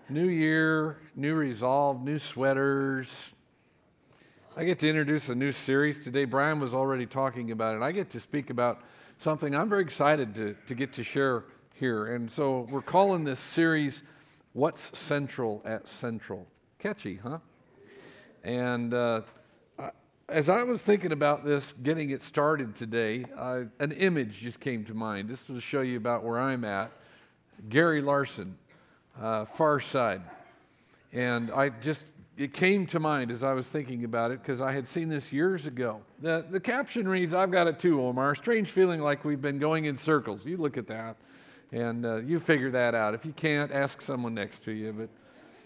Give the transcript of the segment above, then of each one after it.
New year, new resolve, new sweaters. I get to introduce a new series today. Brian was already talking about it. I get to speak about something I'm very excited to get to share here. And so we're calling this series, What's Central at Central? Catchy, huh? And as I was thinking about this, getting it started today, an image just came to mind. This will show you about where I'm at. Gary Larson, Far Side. And it came to mind as I was thinking about it because I had seen this years ago. The caption reads, I've got it too, Omar. Strange feeling like we've been going in circles. You look at that and you figure that out. If you can't, ask someone next to you. But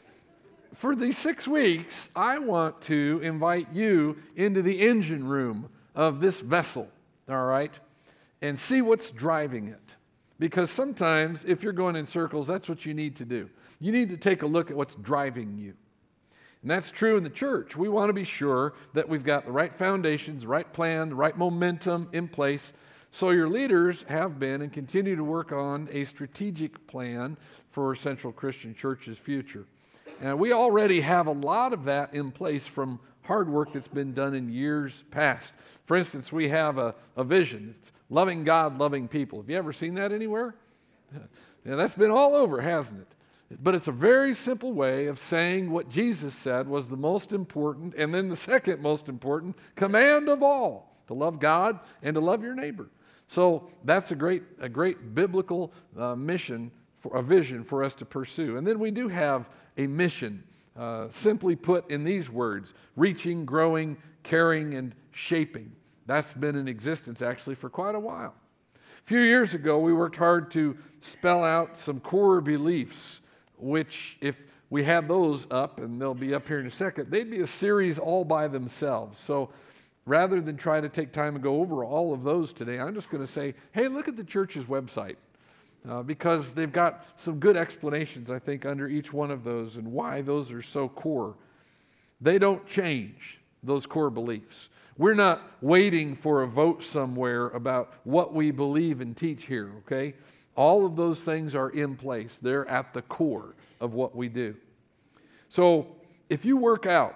for these 6 weeks, I want to invite you into the engine room of this vessel, all right, and see what's driving it. Because sometimes, if you're going in circles, that's what you need to do. You need to take a look at what's driving you. And that's true in the church. We want to be sure that we've got the right foundations, the right plan, the right momentum in place. So your leaders have been and continue to work on a strategic plan for Central Christian Church's future. And we already have a lot of that in place from hard work that's been done in years past. For instance, we have a vision. It's loving God, loving people. Have you ever seen that anywhere? Yeah, that's been all over, hasn't it? But it's a very simple way of saying what Jesus said was the most important, and then the second most important command of all, to love God and to love your neighbor. So that's a great biblical mission, a vision for us to pursue. And then we do have a mission, simply put in these words: reaching, growing, caring, and shaping. That's been in existence actually for quite a while. A few years ago, we worked hard to spell out some core beliefs, which if we had those up, and they'll be up here in a second, they'd be a series all by themselves. So rather than try to take time and go over all of those today, I'm just going to say, hey, look at the church's website. Because they've got some good explanations, I think, under each one of those and why those are so core. They don't change, those core beliefs. We're not waiting for a vote somewhere about what we believe and teach here, okay? All of those things are in place. They're at the core of what we do. So if you work out,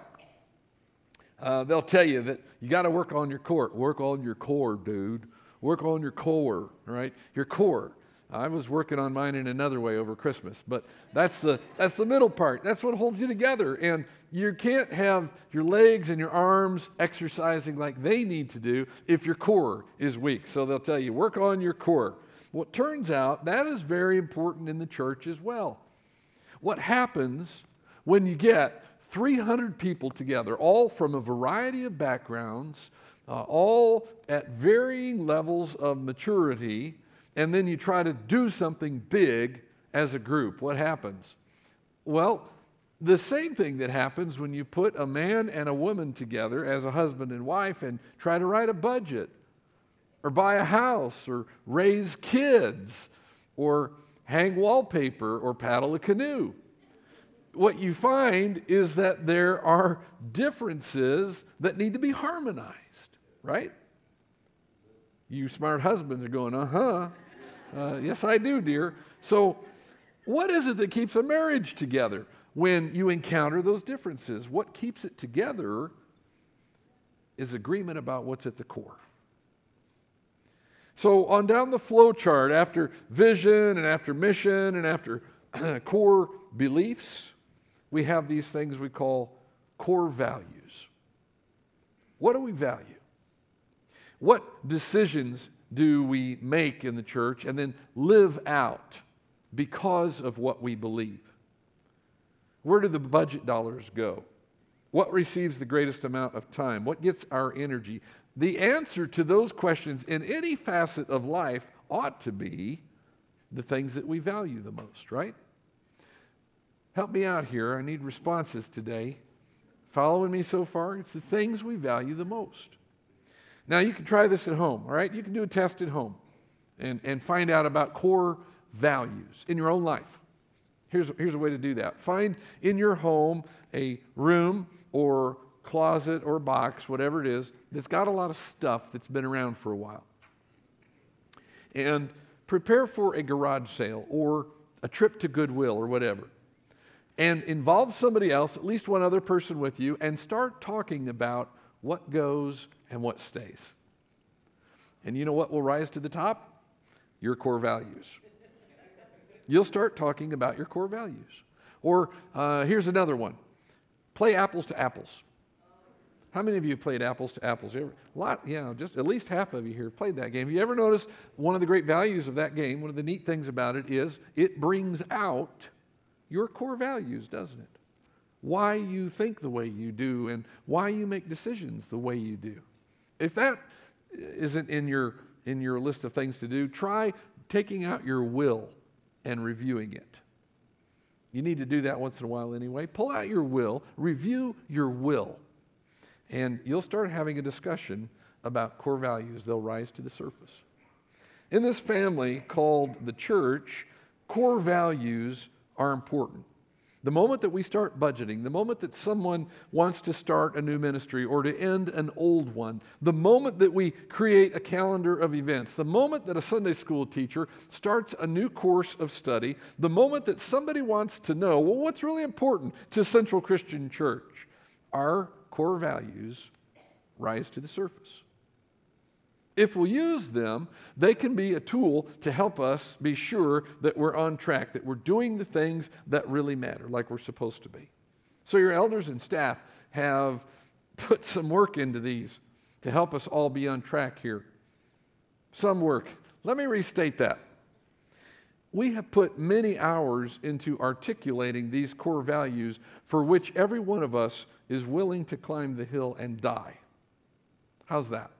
they'll tell you that you got to work on your core. Work on your core, dude. Work on your core, right? Your core. I was working on mine in another way over Christmas, but that's the middle part. That's what holds you together. And you can't have your legs and your arms exercising like they need to do if your core is weak. So they'll tell you, work on your core. Well, it turns out that is very important in the church as well. What happens when you get 300 people together, all from a variety of backgrounds, all at varying levels of maturity, and then you try to do something big as a group? What happens? Well, the same thing that happens when you put a man and a woman together as a husband and wife and try to write a budget, or buy a house, or raise kids, or hang wallpaper, or paddle a canoe. What you find is that there are differences that need to be harmonized, right? You smart husbands are going, yes, I do, dear. So what is it that keeps a marriage together when you encounter those differences? What keeps it together is agreement about what's at the core. So on down the flow chart, after vision and after mission and after core beliefs, we have these things we call core values. What do we value? What decisions do we make in the church and then live out because of what we believe? Where do the budget dollars go? What receives the greatest amount of time? What gets our energy? The answer to those questions in any facet of life ought to be the things that we value the most, right? Help me out here. I need responses today. Following me so far? It's the things we value the most. Now, you can try this at home, all right? You can do a test at home and find out about core values in your own life. Here's a way to do that. Find in your home a room or closet or box, whatever it is, that's got a lot of stuff that's been around for a while. And prepare for a garage sale or a trip to Goodwill or whatever. and involve somebody else, at least one other person with you, and start talking about what goes and what stays. And you know what will rise to the top? Your core values. You'll start talking about your core values. Or here's another one. Play apples to apples. How many of you have played apples to apples? A lot, just at least half of you here have played that game. Have you ever noticed one of the great values of that game, one of the neat things about it is it brings out your core values, doesn't it? Why you think the way you do and why you make decisions the way you do. If that isn't in your list of things to do, try taking out your will and reviewing it. You need to do that once in a while anyway. Pull out your will, review your will, and you'll start having a discussion about core values. They'll rise to the surface. In this family called the church, core values are important. The moment that we start budgeting, the moment that someone wants to start a new ministry or to end an old one, the moment that we create a calendar of events, the moment that a Sunday school teacher starts a new course of study, the moment that somebody wants to know, well, what's really important to Central Christian Church, our core values rise to the surface. If we'll use them, they can be a tool to help us be sure that we're on track, that we're doing the things that really matter, like we're supposed to be. So your elders and staff have put some work into these to help us all be on track here. Some work. Let me restate that. We have put many hours into articulating these core values for which every one of us is willing to climb the hill and die. How's that?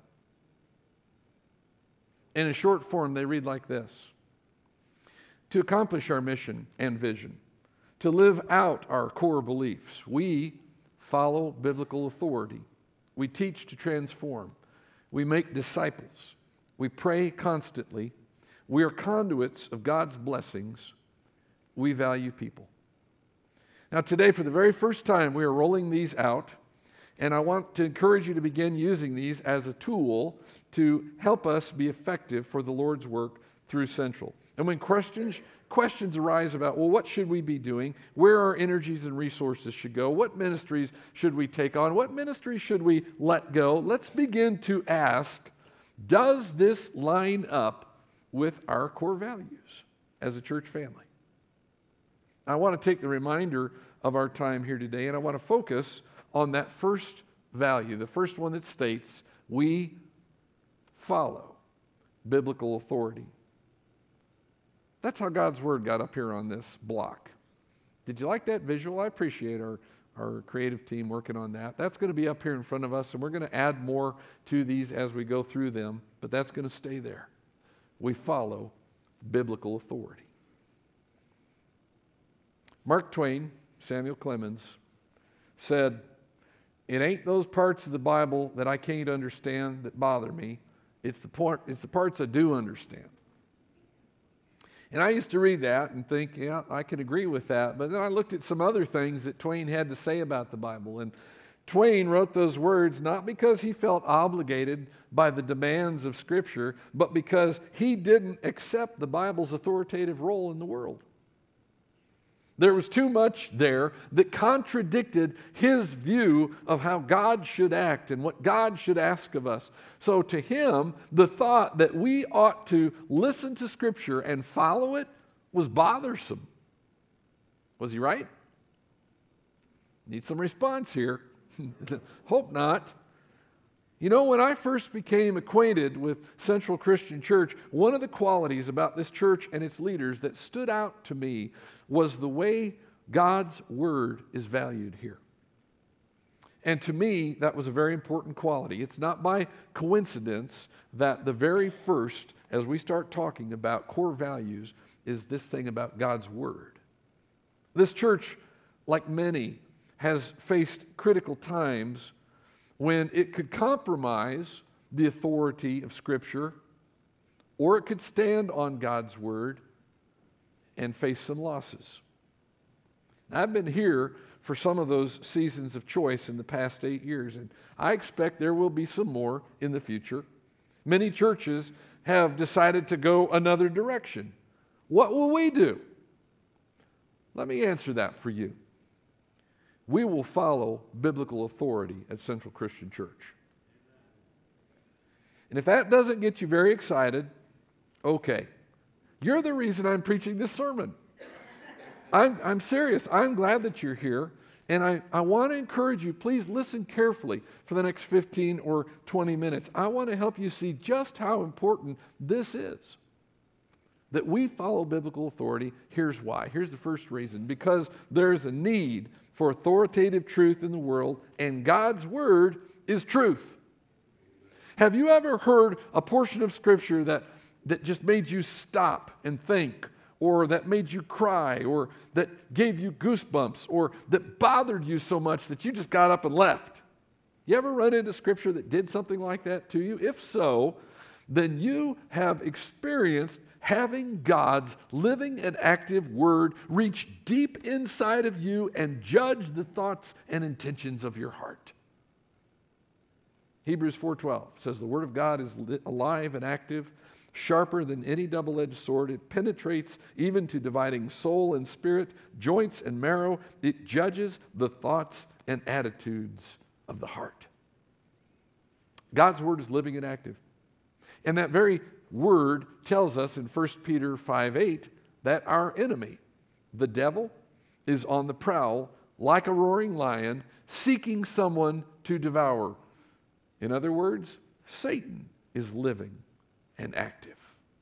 In a short form, they read like this: to accomplish our mission and vision, to live out our core beliefs, we follow biblical authority. We teach to transform. We make disciples. We pray constantly. We are conduits of God's blessings. We value people. Now today, for the very first time, we are rolling these out, and I want to encourage you to begin using these as a tool to help us be effective for the Lord's work through Central. And when questions arise about, well, what should we be doing? Where our energies and resources should go? What ministries should we take on? What ministries should we let go? Let's begin to ask, does this line up with our core values as a church family? I want to take the reminder of our time here today, and I want to focus on that first value, the first one that states, we follow biblical authority. That's how God's Word got up here on this block. Did you like that visual? I appreciate our creative team working on that. That's going to be up here in front of us, and we're going to add more to these as we go through them, but that's going to stay there. We follow biblical authority. Mark Twain, Samuel Clemens, said, "It ain't those parts of the Bible that I can't understand that bother me. It's the parts I do understand." And I used to read that and think, yeah, I can agree with that. But then I looked at some other things that Twain had to say about the Bible. And Twain wrote those words not because he felt obligated by the demands of Scripture, but because he didn't accept the Bible's authoritative role in the world. There was too much there that contradicted his view of how God should act and what God should ask of us. So to him, the thought that we ought to listen to Scripture and follow it was bothersome. Was he right? Need some response here. Hope not. You know, when I first became acquainted with Central Christian Church, one of the qualities about this church and its leaders that stood out to me was the way God's Word is valued here. And to me, that was a very important quality. It's not by coincidence that the very first, as we start talking about core values, is this thing about God's Word. This church, like many, has faced critical times when it could compromise the authority of Scripture, or it could stand on God's Word and face some losses. I've been here for some of those seasons of choice in the past 8 years, and I expect there will be some more in the future. Many churches have decided to go another direction. What will we do? Let me answer that for you. We will follow biblical authority at Central Christian Church. And if that doesn't get you very excited, okay. You're the reason I'm preaching this sermon. I'm serious. I'm glad that you're here. And I want to encourage you, please listen carefully for the next 15 or 20 minutes. I want to help you see just how important this is. That we follow biblical authority. Here's why. Here's the first reason. Because there's a need for authoritative truth in the world, and God's Word is truth. Have you ever heard a portion of Scripture that just made you stop and think, or that made you cry, or that gave you goosebumps, or that bothered you so much that you just got up and left? You ever run into Scripture that did something like that to you? If so, then you have experienced having God's living and active Word reach deep inside of you and judge the thoughts and intentions of your heart. Hebrews 4:12 says the Word of God is alive and active, sharper than any double-edged sword. It penetrates even to dividing soul and spirit, joints and marrow. It judges the thoughts and attitudes of the heart. God's Word is living and active. And that very Word tells us in 1 Peter 5:8 that our enemy, the devil, is on the prowl like a roaring lion, seeking someone to devour. In other words, Satan is living and active.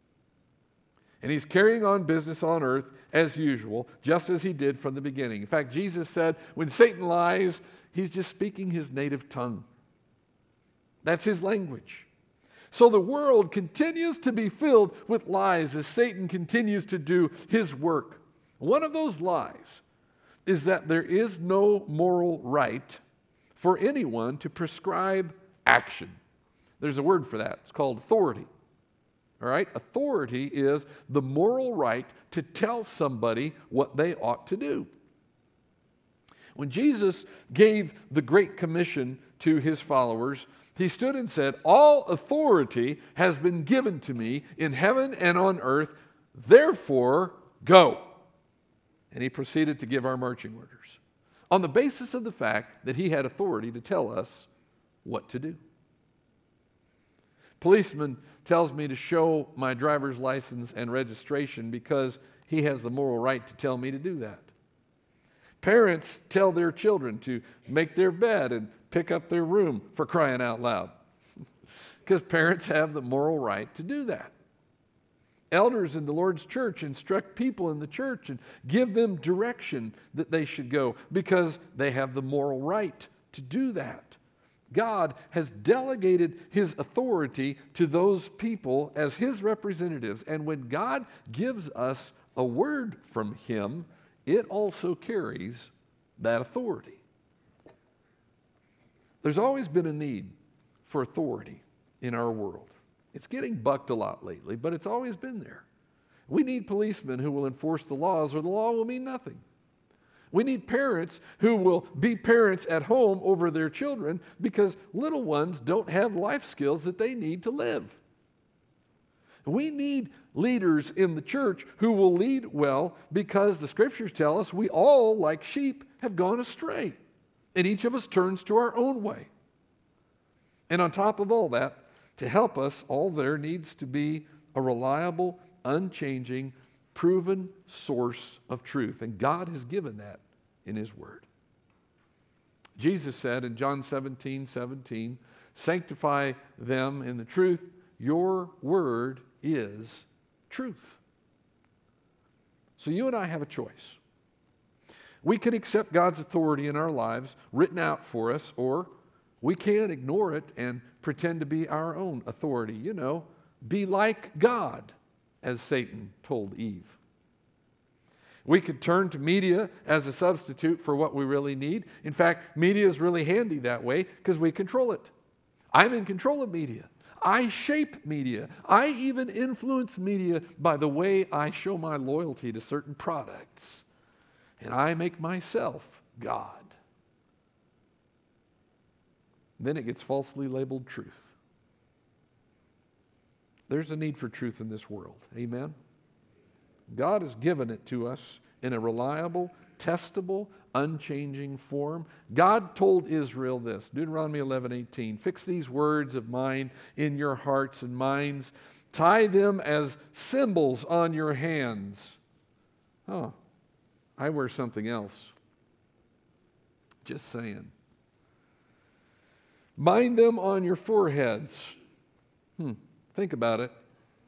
And he's carrying on business on earth as usual, just as he did from the beginning. In fact, Jesus said, when Satan lies, he's just speaking his native tongue. That's his language. So the world continues to be filled with lies as Satan continues to do his work. One of those lies is that there is no moral right for anyone to prescribe action. There's a word for that. It's called authority. All right? Authority is the moral right to tell somebody what they ought to do. When Jesus gave the Great Commission to his followers, he stood and said, all authority has been given to me in heaven and on earth, therefore go. And he proceeded to give our marching orders on the basis of the fact that he had authority to tell us what to do. Policeman tells me to show my driver's license and registration because he has the moral right to tell me to do that. Parents tell their children to make their bed and pick up their room, for crying out loud, because parents have the moral right to do that. Elders in the Lord's church instruct people in the church and give them direction that they should go because they have the moral right to do that. God has delegated his authority to those people as his representatives. And when God gives us a word from him, it also carries that authority. There's always been a need for authority in our world. It's getting bucked a lot lately, but it's always been there. We need policemen who will enforce the laws, or the law will mean nothing. We need parents who will be parents at home over their children because little ones don't have life skills that they need to live. We need leaders in the church who will lead well because the scriptures tell us we all, like sheep, have gone astray. And each of us turns to our own way. And on top of all that, to help us, all there needs to be a reliable, unchanging, proven source of truth. And God has given that in his word. Jesus said in John 17:17, sanctify them in the truth. Your word is truth. So you and I have a choice. We can accept God's authority in our lives written out for us, or we can ignore it and pretend to be our own authority. You know, be like God, as Satan told Eve. We could turn to media as a substitute for what we really need. In fact, media is really handy that way because we control it. I'm in control of media. I shape media. I even influence media by the way I show my loyalty to certain products. And I make myself God. Then it gets falsely labeled truth. There's a need for truth in this world. Amen? God has given it to us in a reliable, testable, unchanging form. God told Israel this, Deuteronomy 11:18, fix these words of mine in your hearts and minds, tie them as symbols on your hands. Oh, I wear something else. Just saying. Bind them on your foreheads. Think about it.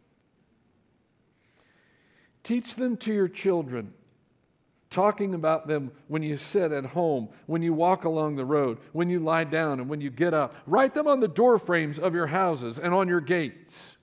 Teach them to your children, talking about them when you sit at home, when you walk along the road, when you lie down, and when you get up. Write them on the door frames of your houses and on your gates.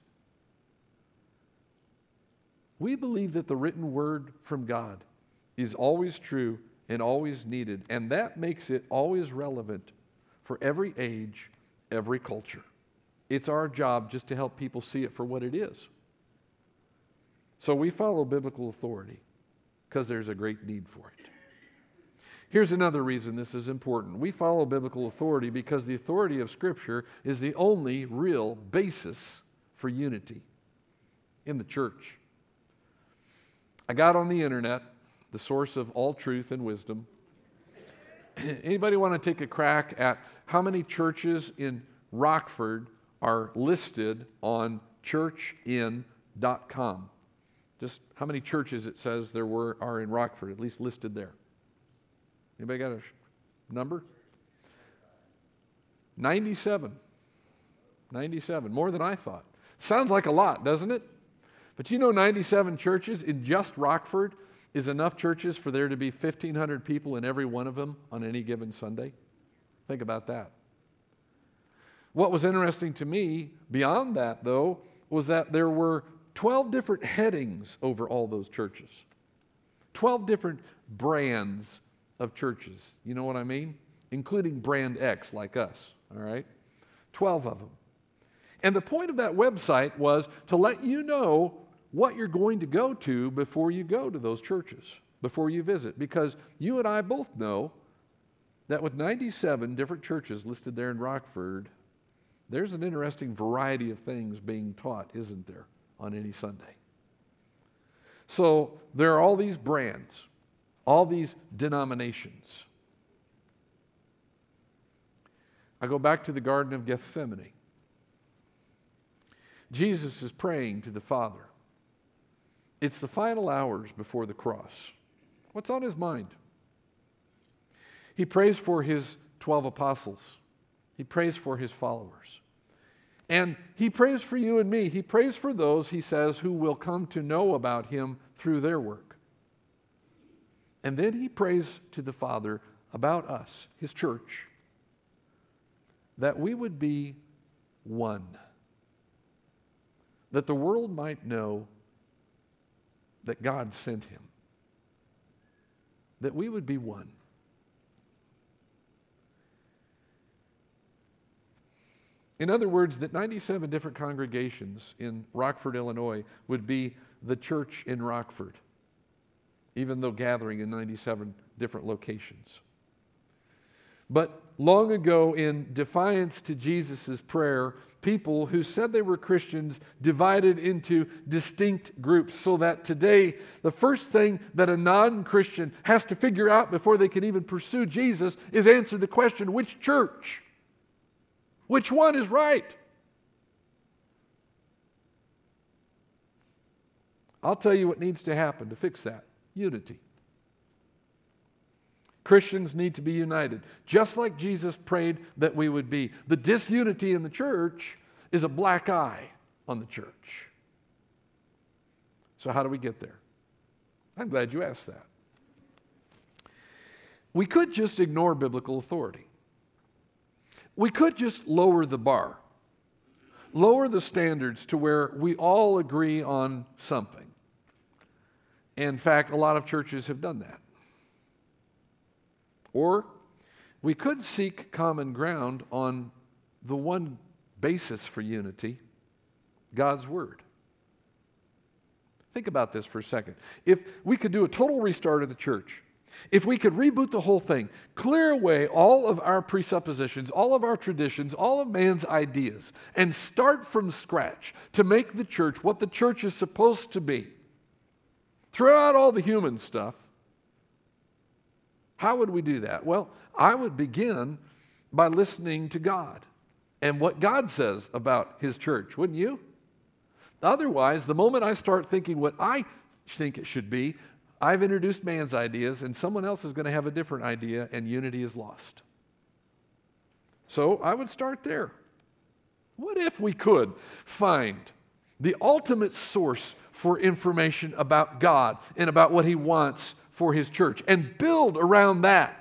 We believe that the written word from God is always true and always needed, and that makes it always relevant for every age, every culture. It's our job just to help people see it for what it is. So we follow biblical authority because there's a great need for it. Here's another reason this is important. We follow biblical authority because the authority of Scripture is the only real basis for unity in the church. I got on the internet, the source of all truth and wisdom. Anybody want to take a crack at how many churches in Rockford are listed on churchin.com? Just how many churches it says there are in Rockford, at least listed there. Anybody got a number? 97. 97, more than I thought. Sounds like a lot, doesn't it? But you know 97 churches in just Rockford is enough churches for there to be 1,500 people in every one of them on any given Sunday? Think about that. What was interesting to me beyond that, though, was that there were 12 different headings over all those churches. 12 different brands of churches. You know what I mean? Including brand X like us, all right? 12 of them. And the point of that website was to let you know what you're going to go to before you go to those churches, before you visit. Because you and I both know that with 97 different churches listed there in Rockford, there's an interesting variety of things being taught, isn't there, on any Sunday? So there are all these brands, all these denominations. I go back to the Garden of Gethsemane. Jesus is praying to the Father. It's the final hours before the cross. What's on his mind? He prays for his 12 apostles. He prays for his followers. And he prays for you and me. He prays for those, he says, who will come to know about him through their work. And then he prays to the Father about us, his church, that we would be one. That the world might know that God sent him. That we would be one. In other words, that 97 different congregations in Rockford, Illinois would be the church in Rockford, even though gathering in 97 different locations. But long ago, in defiance to Jesus' prayer, people who said they were Christians divided into distinct groups, so that today the first thing that a non-Christian has to figure out before they can even pursue Jesus is answer the question, which church? Which one is right? I'll tell you what needs to happen to fix that. Unity. Christians need to be united, just like Jesus prayed that we would be. The disunity in the church is a black eye on the church. So how do we get there? I'm glad you asked that. We could just ignore biblical authority. We could just lower the bar, lower the standards to where we all agree on something. In fact, a lot of churches have done that. Or we could seek common ground on the one basis for unity, God's Word. Think about this for a second. If we could do a total restart of the church, if we could reboot the whole thing, clear away all of our presuppositions, all of our traditions, all of man's ideas, and start from scratch to make the church what the church is supposed to be, throw out all the human stuff, How would we do that? Well, I would begin by listening to God and what God says about His church, wouldn't you? Otherwise, the moment I start thinking what I think it should be, I've introduced man's ideas, and someone else is going to have a different idea, and unity is lost. So I would start there. What if we could find the ultimate source for information about God and about what He wants for His church and build around that?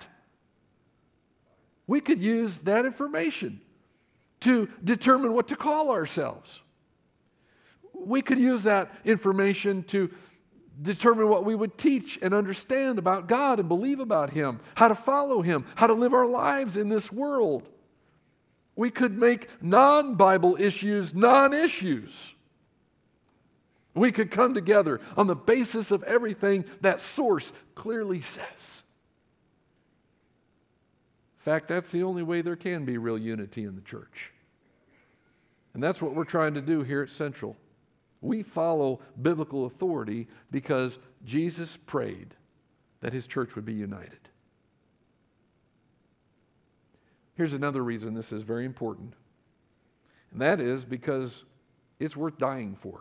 We could use that information to determine what to call ourselves. We could use that information to determine what we would teach and understand about God and believe about Him, how to follow Him, how to live our lives in this world. We could make non-Bible issues non-issues. We could come together on the basis of everything that source clearly says. In fact, that's the only way there can be real unity in the church. And that's what we're trying to do here at Central. We follow biblical authority because Jesus prayed that His church would be united. Here's another reason this is very important, and that is because it's worth dying for.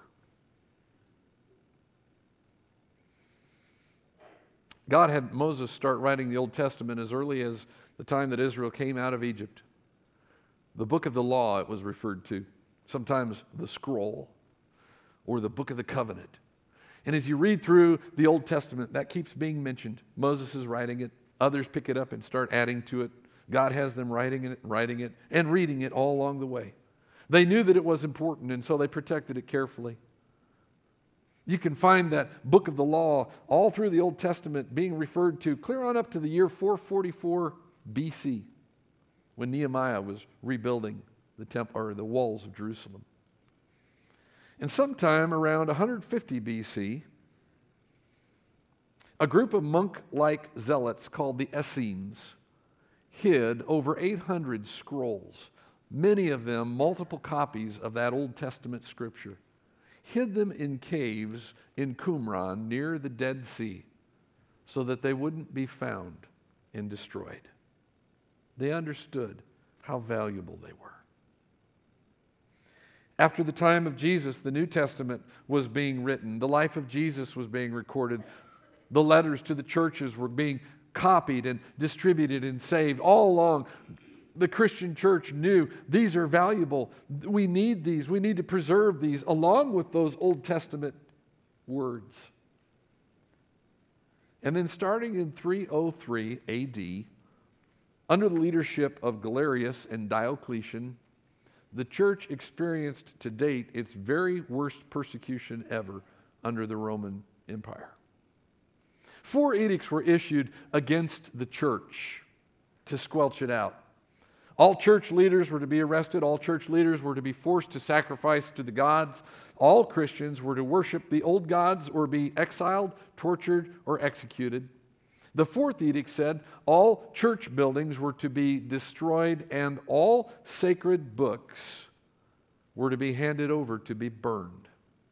God had Moses start writing the Old Testament as early as the time that Israel came out of Egypt. The book of the law, it was referred to, sometimes the scroll, or the book of the covenant. And as you read through the Old Testament, that keeps being mentioned. Moses is writing it. Others pick it up and start adding to it. God has them writing it, and reading it all along the way. They knew that it was important, and so they protected it carefully. You can find that book of the law all through the Old Testament being referred to clear on up to the year 444 BC, when Nehemiah was rebuilding the temple or the walls of Jerusalem. And sometime around 150 BC, a group of monk-like zealots called the Essenes hid over 800 scrolls, many of them multiple copies of that Old Testament scripture, hid them in caves in Qumran near the Dead Sea so that they wouldn't be found and destroyed. They understood how valuable they were. After the time of Jesus, the New Testament was being written. The life of Jesus was being recorded. The letters to the churches were being copied and distributed and saved. All along, the Christian church knew these are valuable. We need these. We need to preserve these along with those Old Testament words. And then starting in 303 AD, under the leadership of Galerius and Diocletian, the church experienced to date its very worst persecution ever under the Roman Empire. 4 edicts were issued against the church to squelch it out. All church leaders were to be arrested. All church leaders were to be forced to sacrifice to the gods. All Christians were to worship the old gods or be exiled, tortured, or executed. The 4th edict said all church buildings were to be destroyed and all sacred books were to be handed over to be burned.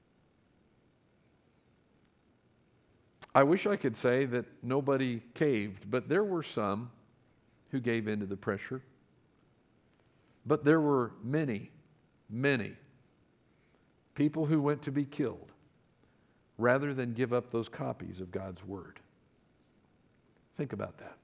I wish I could say that nobody caved, but there were some who gave in to the pressure. But there were many, many people who went to be killed rather than give up those copies of God's Word. Think about that.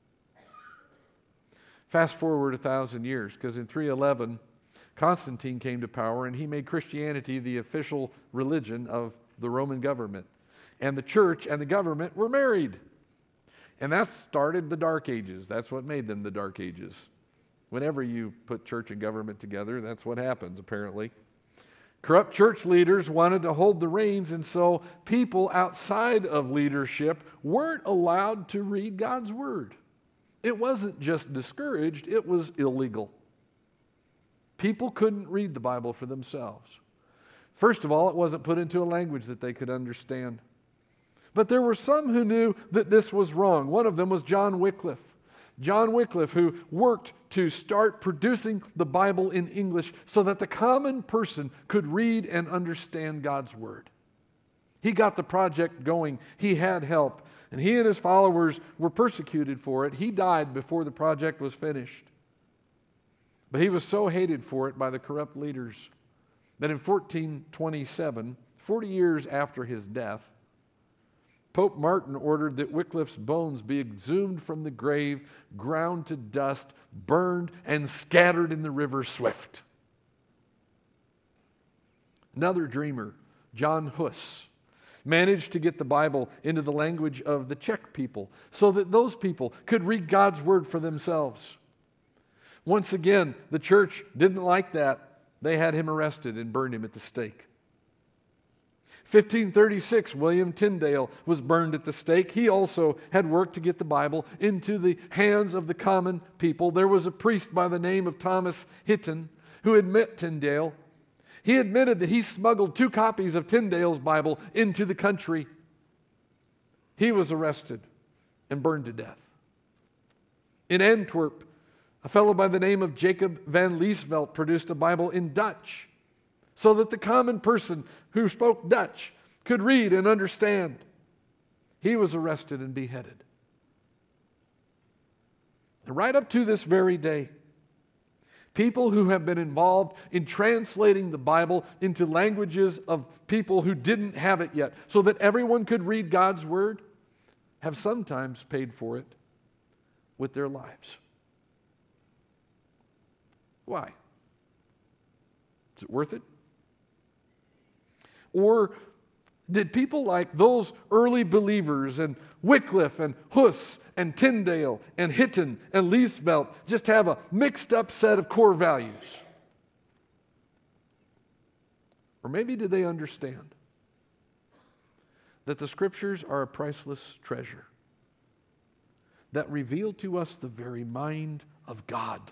Fast forward 1,000 years, because in 311, Constantine came to power and he made Christianity the official religion of the Roman government. And the church and the government were married. And that started the Dark Ages. That's what made them the Dark Ages. Whenever you put church and government together, that's what happens, apparently. Corrupt church leaders wanted to hold the reins, and so people outside of leadership weren't allowed to read God's Word. It wasn't just discouraged, it was illegal. People couldn't read the Bible for themselves. First of all, it wasn't put into a language that they could understand. But there were some who knew that this was wrong. One of them was John Wycliffe. John Wycliffe, who worked to start producing the Bible in English so that the common person could read and understand God's Word. He got the project going. He had help. And he and his followers were persecuted for it. He died before the project was finished. But he was so hated for it by the corrupt leaders that in 1427, 40 years after his death, Pope Martin ordered that Wycliffe's bones be exhumed from the grave, ground to dust, burned, and scattered in the river Swift. Another dreamer, John Hus, managed to get the Bible into the language of the Czech people so that those people could read God's word for themselves. Once again, the church didn't like that. They had him arrested and burned him at the stake. 1536, William Tyndale was burned at the stake. He also had worked to get the Bible into the hands of the common people. There was a priest by the name of Thomas Hitton who had met Tyndale. He admitted that he smuggled 2 copies of Tyndale's Bible into the country. He was arrested and burned to death. In Antwerp, a fellow by the name of Jacob van Liesvelt produced a Bible in Dutch so that the common person who spoke Dutch could read and understand. He was arrested and beheaded. And right up to this very day, people who have been involved in translating the Bible into languages of people who didn't have it yet, so that everyone could read God's Word, have sometimes paid for it with their lives. Why? Is it worth it? Or did people like those early believers and Wycliffe and Hus and Tyndale and Hitton and Liesvelt just have a mixed up set of core values? Or maybe did they understand that the Scriptures are a priceless treasure that reveal to us the very mind of God?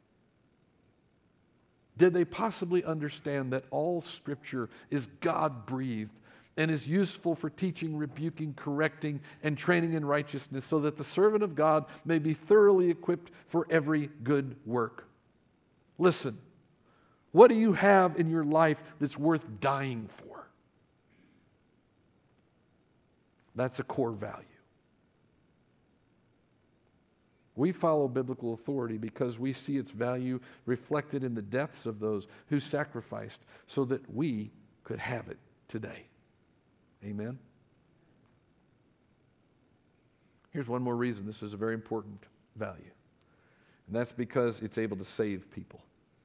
Did they possibly understand that all Scripture is God-breathed and is useful for teaching, rebuking, correcting, and training in righteousness, so that the servant of God may be thoroughly equipped for every good work? Listen, what do you have in your life that's worth dying for? That's a core value. We follow biblical authority because we see its value reflected in the deaths of those who sacrificed so that we could have it today. Amen? Here's one more reason this is a very important value, and that's because it's able to save people.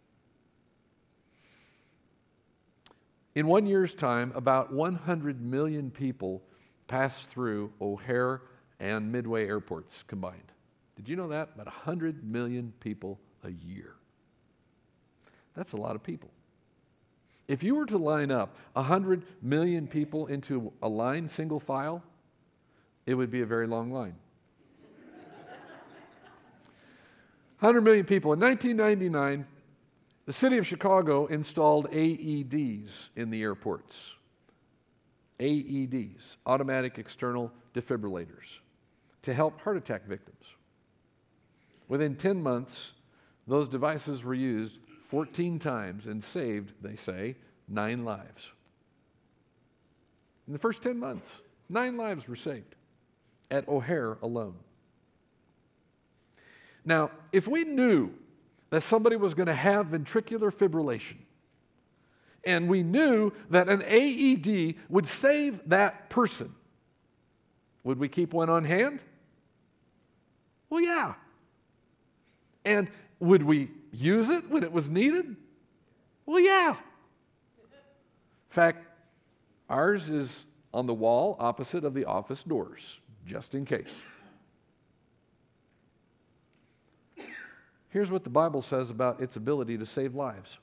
In 1 year's time, about 100 million people passed through O'Hare and Midway airports combined. Did you know that? About 100 million people a year. That's a lot of people. If you were to line up 100 million people into a line, single file, it would be a very long line. 100 million people. In 1999, the city of Chicago installed AEDs in the airports. AEDs, automatic external defibrillators, to help heart attack victims. Within 10 months, those devices were used 14 times and saved, they say, 9 lives. In the first 10 months, 9 lives were saved at O'Hare alone. Now, if we knew that somebody was going to have ventricular fibrillation, and we knew that an AED would save that person, would we keep one on hand? Well, yeah. And would we use it when it was needed? Well, yeah. In fact, ours is on the wall opposite of the office doors, just in case. Here's what the Bible says about its ability to save lives.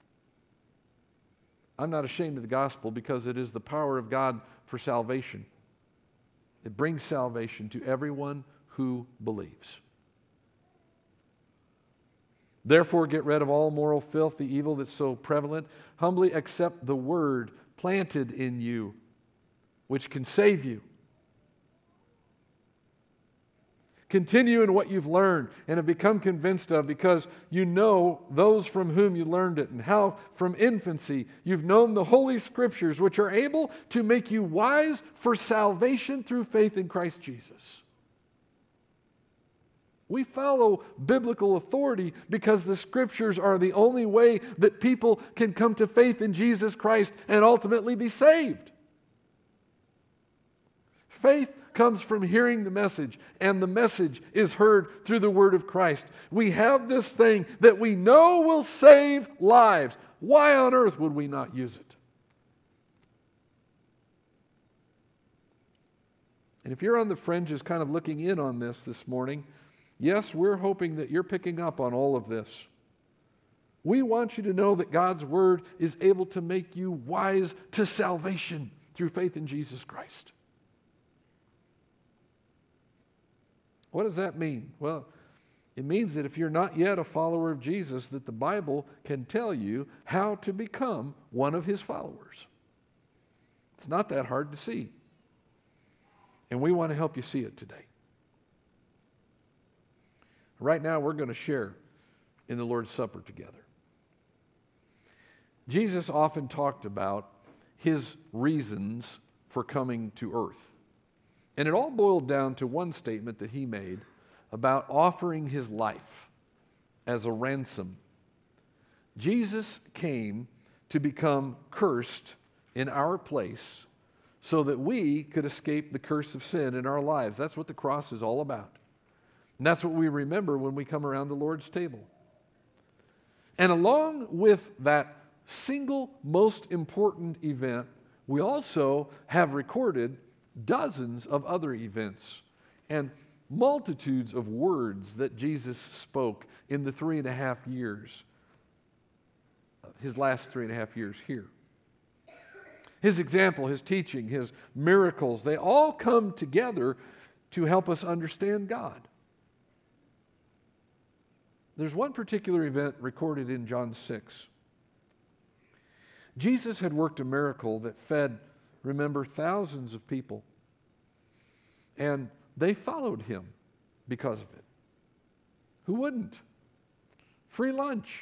I'm not ashamed of the gospel because it is the power of God for salvation. It brings salvation to everyone who believes. Therefore, get rid of all moral filth, the evil that's so prevalent. Humbly accept the word planted in you, which can save you. Continue in what you've learned and have become convinced of, because you know those from whom you learned it, and how from infancy you've known the Holy Scriptures, which are able to make you wise for salvation through faith in Christ Jesus. We follow biblical authority because the Scriptures are the only way that people can come to faith in Jesus Christ and ultimately be saved. Faith comes from hearing the message, and the message is heard through the word of Christ. We have this thing that we know will save lives. Why on earth would we not use it? And if you're on the fringes kind of looking in on this morning, yes, we're hoping that you're picking up on all of this. We want you to know that God's word is able to make you wise to salvation through faith in Jesus Christ. What does that mean? Well, it means that if you're not yet a follower of Jesus, that the Bible can tell you how to become one of his followers. It's not that hard to see. And we want to help you see it today. Right now, we're going to share in the Lord's Supper together. Jesus often talked about his reasons for coming to earth. And it all boiled down to one statement that he made about offering his life as a ransom. Jesus came to become cursed in our place so that we could escape the curse of sin in our lives. That's what the cross is all about. And that's what we remember when we come around the Lord's table. And along with that single most important event, we also have recorded dozens of other events and multitudes of words that Jesus spoke in the 3.5 years, his last 3.5 years here. His example, his teaching, his miracles, they all come together to help us understand God. There's one particular event recorded in John 6. Jesus had worked a miracle that fed, remember, thousands of people. And they followed him because of it. Who wouldn't? Free lunch.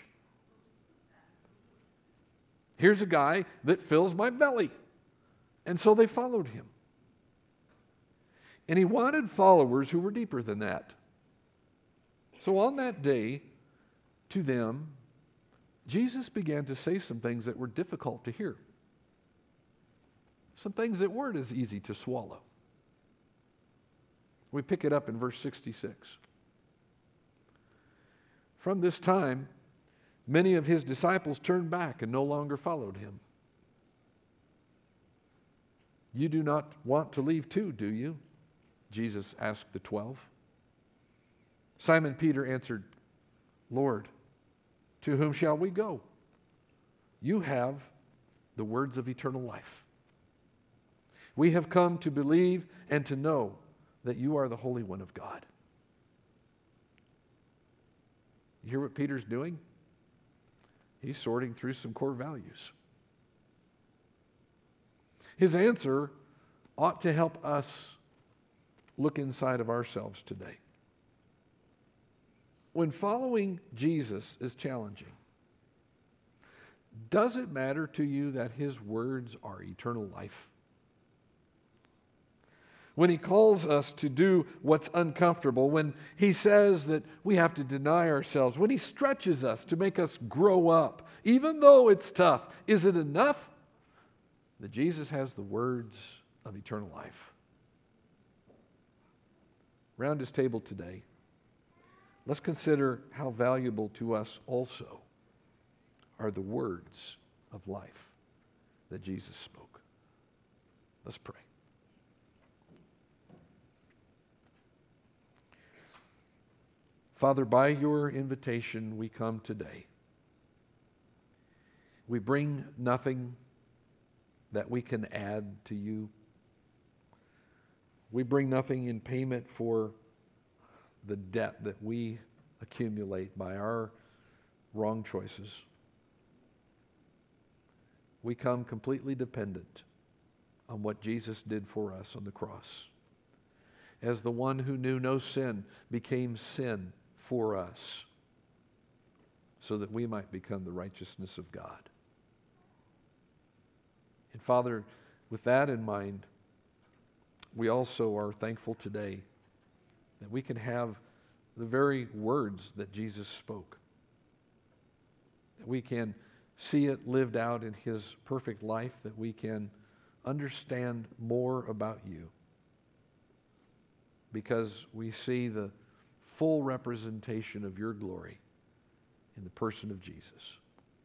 Here's a guy that fills my belly. And so they followed him. And he wanted followers who were deeper than that. So on that day, to them, Jesus began to say some things that were difficult to hear. Some things that weren't as easy to swallow. We pick it up in verse 66. From this time, many of his disciples turned back and no longer followed him. You do not want to leave too, do you? Jesus asked the 12. Simon Peter answered, Lord, to whom shall we go? You have the words of eternal life. We have come to believe and to know that you are the Holy One of God. You hear what Peter's doing? He's sorting through some core values. His answer ought to help us look inside of ourselves today. When following Jesus is challenging, does it matter to you that his words are eternal life? When he calls us to do what's uncomfortable, when he says that we have to deny ourselves, when he stretches us to make us grow up, even though it's tough, is it enough that Jesus has the words of eternal life? Around his table today, let's consider how valuable to us also are the words of life that Jesus spoke. Let's pray. Father, by your invitation we come today. We bring nothing that we can add to you. We bring nothing in payment for the debt that we accumulate by our wrong choices. We come completely dependent on what Jesus did for us on the cross. as the one who knew no sin became sin for us, so that we might become the righteousness of God. And Father, with that in mind, we also are thankful today that we can have the very words that Jesus spoke. That we can see it lived out in his perfect life, that we can understand more about you, because we see the full representation of your glory in the person of Jesus.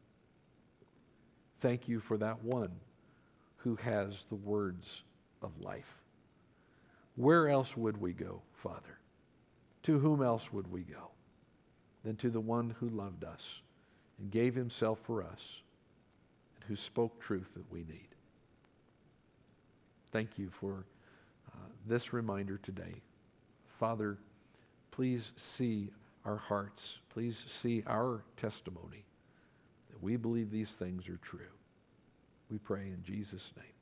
Thank you for that one who has the words of life. Where else would we go, Father? To whom else would we go than to the one who loved us and gave himself for us and who spoke truth that we need? Thank you for this reminder today. Father, please see our hearts. Please see our testimony that we believe these things are true. We pray in Jesus' name.